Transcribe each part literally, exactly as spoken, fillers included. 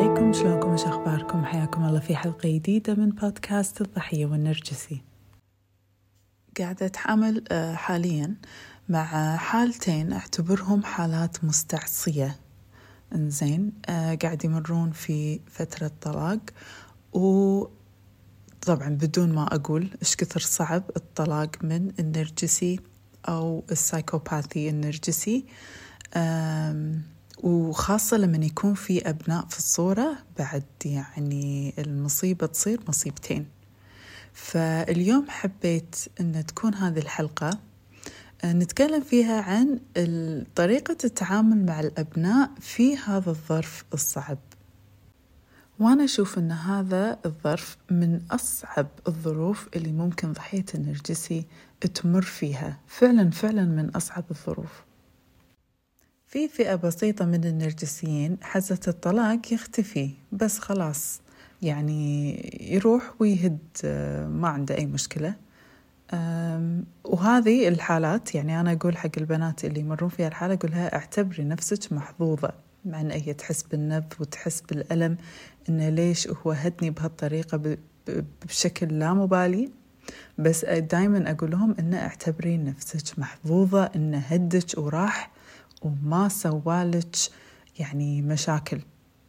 عليكم، شلونكم وش أخباركم؟ حياكم الله في حلقة جديدة من بودكاست الضحية والنرجسي. قاعدة أتعامل حاليا مع حالتين أعتبرهم حالات مستعصية. إنزين قاعد يمرون في فترة طلاق، وطبعا بدون ما أقول إيش كثر صعب الطلاق من النرجسي أو السايكوباثي النرجسي، وخاصة لما يكون في أبناء في الصورة بعد، يعني المصيبة تصير مصيبتين. فاليوم حبيت أن تكون هذه الحلقة نتكلم فيها عن طريقة التعامل مع الأبناء في هذا الظرف الصعب. وأنا أشوف أن هذا الظرف من أصعب الظروف اللي ممكن ضحية النرجسي تمر فيها، فعلا فعلا من أصعب الظروف. في فئة بسيطة من النرجسيين حزة الطلاق يختفي بس خلاص، يعني يروح ويهد، ما عنده أي مشكلة. وهذه الحالات، يعني أنا أقول حق البنات اللي يمرون فيها الحالة، أقولها اعتبري نفسك محظوظة، مع أن هي تحس بالنبض وتحس بالألم إنه ليش هو هدني بهالطريقة بشكل لا مبالي، بس دايما أقول لهم إنه اعتبري نفسك محظوظة إنه هدك وراح وما سوالك يعني مشاكل.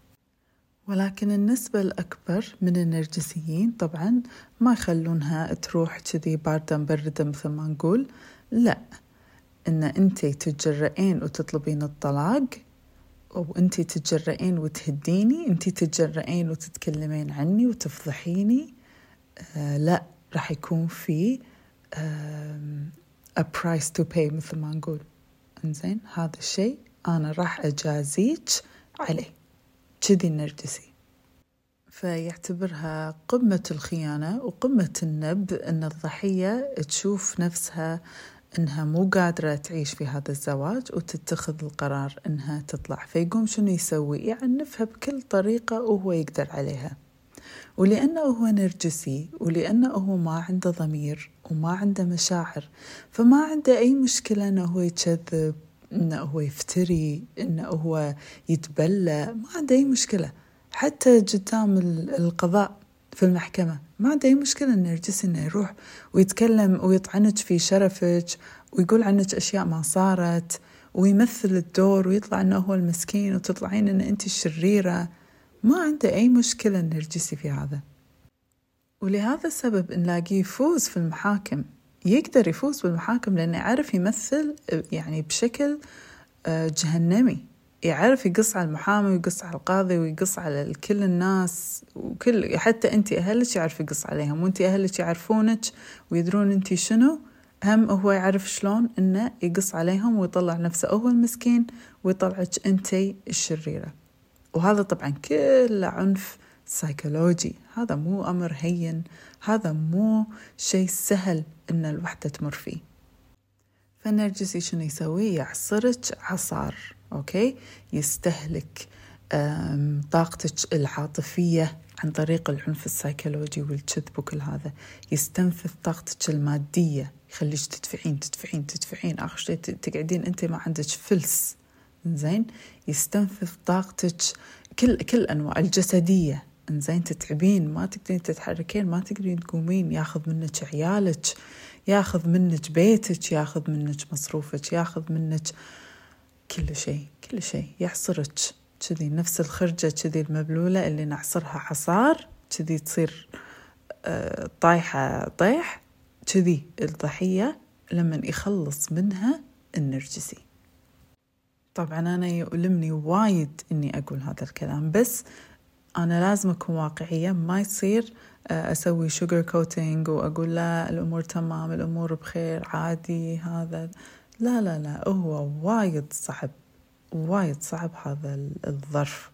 ولكن النسبة الأكبر من النرجسيين طبعا ما يخلونها تروح كذي باردة مبردة مثل ما نقول، لا، إن أنتي تتجرئين وتطلبين الطلاق، أو أنتي تتجرئين وتهديني، أنتي تتجرئين وتتكلمين عني وتفضحيني، آه لا، راح يكون في آه a price to pay مثل ما نقول. إنزين هذا الشيء أنا راح أجازيك عليه، كذي النرجسي. فيعتبرها قمة الخيانة وقمة النب إن الضحية تشوف نفسها إنها مو قادرة تعيش في هذا الزواج وتتخذ القرار إنها تطلع، فيقوم شنو يسوي؟ يعنفها بكل طريقة وهو يقدر عليها. ولأنه هو نرجسي، ولأنه هو ما عنده ضمير وما عنده مشاعر، فما عنده أي مشكلة إنه هو يكذب، إنه هو يفتري، إنه هو يتبلى، ما عنده أي مشكلة. حتى قدام القضاء في المحكمة ما عنده أي مشكلة النرجسي إنه يروح ويتكلم ويطعنك في شرفك ويقول عنك أشياء ما صارت، ويمثل الدور ويطلع إنه هو المسكين وتطلعين إن أنت الشريرة. ما عنده أي مشكلة النرجسي في هذا. ولهذا السبب نلاقيه يفوز في المحاكم، يقدر يفوز بالمحاكم لأنه يعرف يمثل يعني بشكل جهنمي، يعرف يقص على المحامي ويقص على القاضي ويقص على كل الناس، وكل حتى أنت أهلك يعرف يقص عليهم، وأنت أهلك يعرفونك ويدرون أنت شنو، هم هو يعرف شلون إنه يقص عليهم ويطلع نفسه هو المسكين ويطلعك أنت الشريرة. وهذا طبعا كله عنف سايكولوجي، هذا مو أمر هين، هذا مو شيء سهل إن الوحدة تمر فيه. فالنرجسي شنو يسوي؟ يعصرك عصار، أوكي، يستهلك طاقتك العاطفية عن طريق العنف السايكولوجي والكذب وكل هذا، يستنفذ طاقتك المادية، يخليك تدفعين تدفعين تدفعين، آخر شيء تقعدين أنت ما عندك فلس. إنزين يستنفذ طاقتك كل كل أنواع الجسدية، إنزين تتعبين، ما تقدرين تتحركين، ما تقدرين تقومين، ياخذ منك عيالك، ياخذ منك بيتك، ياخذ منك مصروفك، ياخذ منك كل شيء كل شيء، يحصرك كذي نفس الخرجة كذي المبلولة اللي نعصرها عصار كذي تصير آه طايحة طيح كذي الضحية لما يخلص منها النرجسي. طبعا أنا يؤلمني وايد إني أقول هذا الكلام، بس أنا لازم أكون واقعية، ما يصير أسوي sugar coating وأقول لا الأمور تمام، الأمور بخير عادي هذا، لا لا لا، هو وايد صعب وايد صعب هذا الظرف.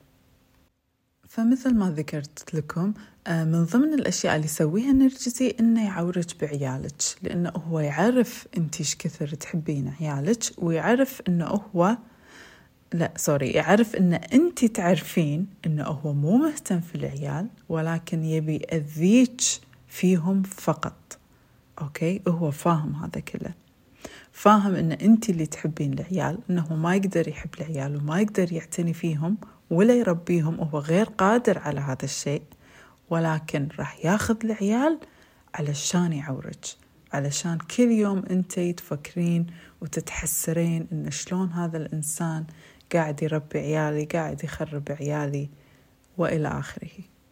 فمثل ما ذكرت لكم، من ضمن الأشياء اللي يسويها النرجسي إنه يعورك بعيالك، لأنه هو يعرف أنتيش كثر تحبين عيالك، ويعرف إنه هو لا سوري يعرف إن أنت تعرفين إنه هو مو مهتم في العيال، ولكن يبي يأذيك فيهم فقط. أوكي، هو فاهم هذا كله. فاهم إن أنت اللي تحبين العيال، إنه ما يقدر يحب العيال وما يقدر يعتني فيهم ولا يربيهم، وهو غير قادر على هذا الشيء، ولكن راح ياخذ العيال علشان يعورج، علشان كل يوم أنتي تفكرين وتتحسرين إن شلون هذا الإنسان قاعد يربي عيالي، قاعد يخرب عيالي وإلى آخره.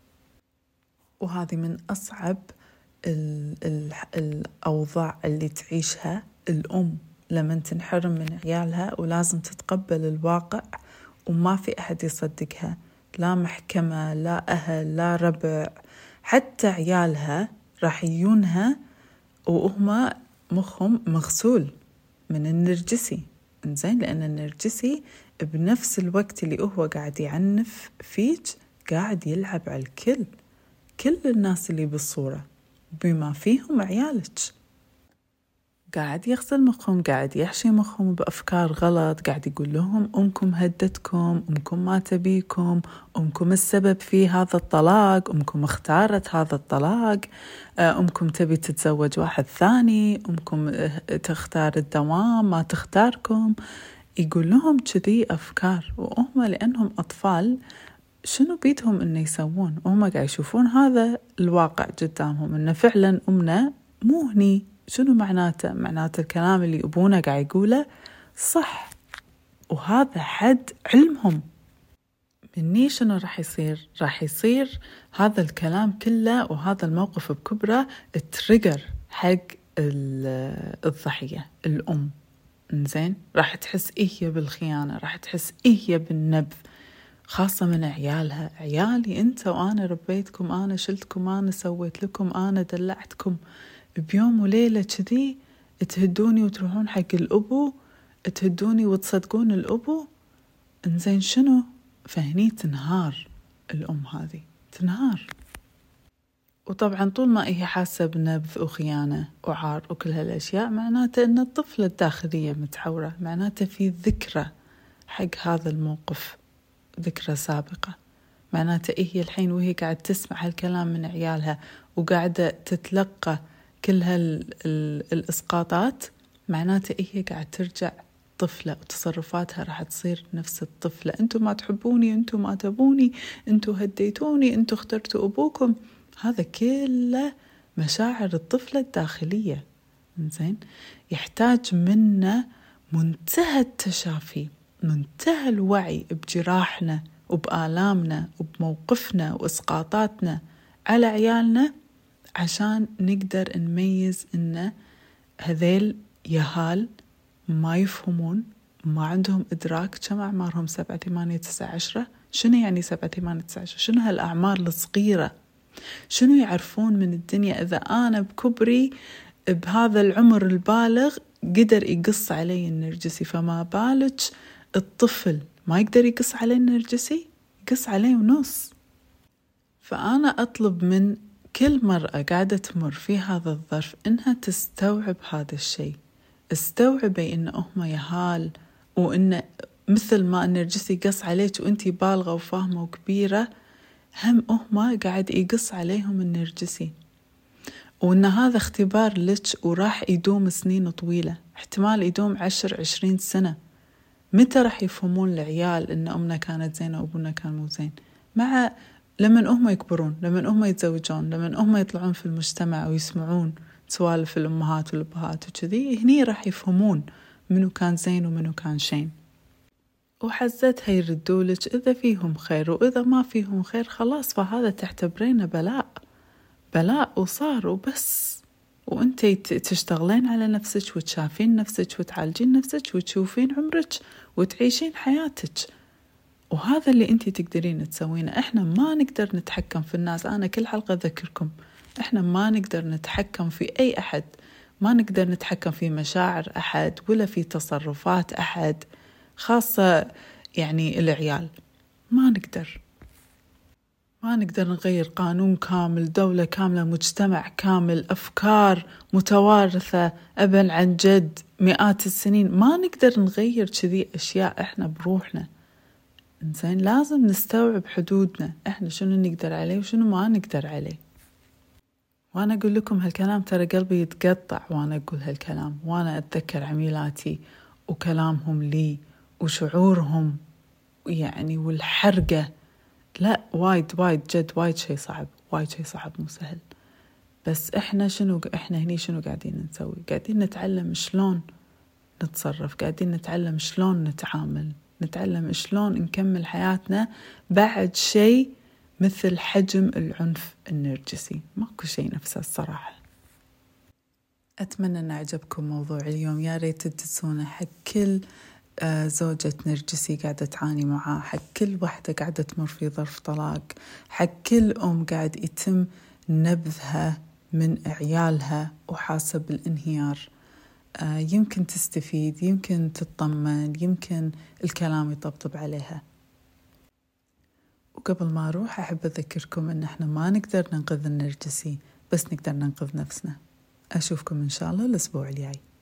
وهذه من أصعب ال ال الأوضاع اللي تعيشها الأم لما تنحرم من عيالها، ولازم تتقبل الواقع وما في أحد يصدقها، لا محكمة لا أهل لا ربع، حتى عيالها راح يجونها وهم مخهم مغسول من النرجسي. إنزين، لأن النرجسي بنفس الوقت اللي هو قاعد يعنف فيك قاعد يلعب على الكل، كل الناس اللي بالصورة بما فيهم عيالك، قاعد يغسل مخهم، قاعد يحشي مخهم بأفكار غلط، قاعد يقول لهم أمكم هدتكم، أمكم ما تبيكم، أمكم السبب في هذا الطلاق، أمكم اختارت هذا الطلاق، أمكم تبي تتزوج واحد ثاني، أمكم تختار الدوام ما تختاركم. يقول لهم كذي أفكار، وهم لأنهم أطفال شنو بيدهم إنه يسوون؟ وهم قاعد يشوفون هذا الواقع قدامهم، إنه فعلا أمنا مو هني. شنو معناته؟ معناته الكلام اللي أبونا قاعد يقوله صح، وهذا حد علمهم. مني شنو راح يصير؟ راح يصير هذا الكلام كله وهذا الموقف بكبره التريجر حق الضحية الأم. إنزين، راح تحس إيه بالخيانة، راح تحس إيه بالنبذ، خاصة من عيالها. عيالي أنت وأنا ربيتكم، أنا شلتكم، أنا سويت لكم، أنا دلعتكم، بيوم وليلة كذي تهدوني وتروحون حق الأبو، تهدوني وتصدقون الأبو. إنزين شنو؟ فهني تنهار الأم، هذه تنهار. وطبعا طول ما هي حاسة بنبذ وخيانة وعار وكل هالأشياء، معناته أن الطفلة الداخلية متعورة، معناته في ذكرى حق هذا الموقف، ذكرى سابقة. معناته هي الحين وهي قاعدة تسمع هالكلام من عيالها وقاعدة تتلقى كل هالإسقاطات، معناته هي قاعدة ترجع طفلة، وتصرفاتها راح تصير نفس الطفلة. أنتوا ما تحبوني، أنتوا ما تبوني، أنتوا هديتوني، أنتوا اخترتوا أبوكم. هذا كله مشاعر الطفلة الداخلية. إنزين، يحتاج منا منتهى التشافي، منتهى الوعي بجراحنا وبآلامنا وبموقفنا وإسقاطاتنا على عيالنا، عشان نقدر نميز إن هذيل يهال ما يفهمون، ما عندهم إدراك. كم أعمارهم؟ سبعة ثمانية تسعة عشرة. شنو يعني سبعة ثمانية تسعة عشرة؟ شنو هالأعمار الصغيرة؟ شنو يعرفون من الدنيا؟ إذا أنا بكبري بهذا العمر البالغ قدر يقص علي النرجسي، فما بالك الطفل ما يقدر يقص علي النرجسي؟ يقص علي ونص. فأنا أطلب من كل مرأة قاعدة تمر في هذا الظرف إنها تستوعب هذا الشيء. استوعبي إن أمه يهال، وإن مثل ما النرجسي قص عليك وإنتي بالغة وفاهمة وكبيرة، هم أمه قاعد يقص عليهم النرجسي، وإن هذا اختبار لك وراح يدوم سنين طويلة، احتمال يدوم عشر عشرين سنة. متى راح يفهمون العيال إن أمنا كانت زينة وأبونا كان مو زين؟ مع لمن أمه يكبرون، لمن أمه يتزوجون، لمن أمه يطلعون في المجتمع ويسمعون سوالف الأمهات والأبهات وكذي، هني راح يفهمون منو كان زين ومنو كان شين. وحزتها يردولك إذا فيهم خير، وإذا ما فيهم خير خلاص، فهذا تعتبرينه بلاء بلاء وصار وبس. وانتي تشتغلين على نفسك وتشافين نفسك وتعالجين نفسك وتشوفين عمرك وتعيشين حياتك، وهذا اللي انتي تقدرين تسوينه. احنا ما نقدر نتحكم في الناس. انا كل حلقة اذكركم احنا ما نقدر نتحكم في اي احد، ما نقدر نتحكم في مشاعر احد ولا في تصرفات احد، خاصة يعني العيال. ما نقدر ما نقدر نغير قانون كامل، دولة كاملة، مجتمع كامل، أفكار متوارثة أبا عن جد مئات السنين. ما نقدر نغير كذي أشياء إحنا بروحنا. إنزين، لازم نستوعب حدودنا، إحنا شنو نقدر عليه وشنو ما نقدر عليه. وأنا أقول لكم هالكلام ترى قلبي يتقطع وأنا أقول هالكلام، وأنا أتذكر عميلاتي وكلامهم لي وشعورهم يعني والحرقة. لا وايد وايد جد وايد شيء صعب، وايد شيء صعب مو سهل. بس إحنا شنو إحنا هني شنو قاعدين نسوي؟ قاعدين نتعلم شلون نتصرف، قاعدين نتعلم شلون نتعامل، نتعلم شلون نكمل حياتنا بعد شيء مثل حجم العنف النرجسي. ماكو شيء نفسه الصراحة. أتمنى أن أعجبكم موضوع اليوم. يا ريت تدسونه حق كل زوجة نرجسي قاعدة تعاني معاه، حق كل واحدة قاعدة تمر في ظرف طلاق، حق كل أم قاعد يتم نبذها من عيالها وحاسة بالانهيار. يمكن تستفيد، يمكن تطمن، يمكن الكلام يطبطب عليها. وقبل ما أروح أحب أذكركم أن احنا ما نقدر ننقذ النرجسي، بس نقدر ننقذ نفسنا. أشوفكم إن شاء الله الأسبوع الجاي.